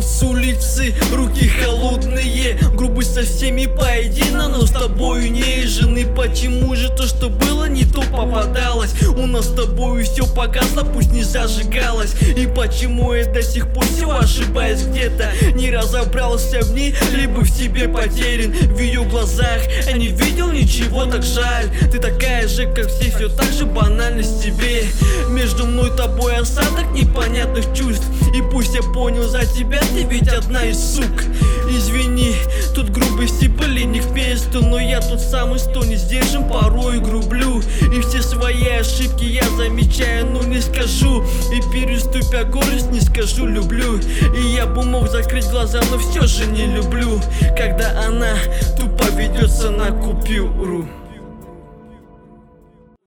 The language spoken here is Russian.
с улицы, руки холодные, грубость со всеми поедина, но с тобою не жены. Почему же то, что было, не то попадалось? У нас с тобою все погасло, пусть не зажигалось. И почему я до сих пор все ошибаюсь где-то? Не разобрался в ней, либо в себе потерян. В ее глазах я не видел ничего, так жаль. Ты такая же, как все так же банальность тебе. Между мной и тобой осадок непонятных чувств. И пусть я понял за тебя, ты ведь одна из сук. Извини, тут грубости были не в месту, но я тот самый, что не сдержан, порой грублю. И все свои ошибки я замечаю, но не скажу. И переступя горсть, не скажу люблю. И я бы мог закрыть глаза, но все же не люблю, когда она тупо ведется на купюру.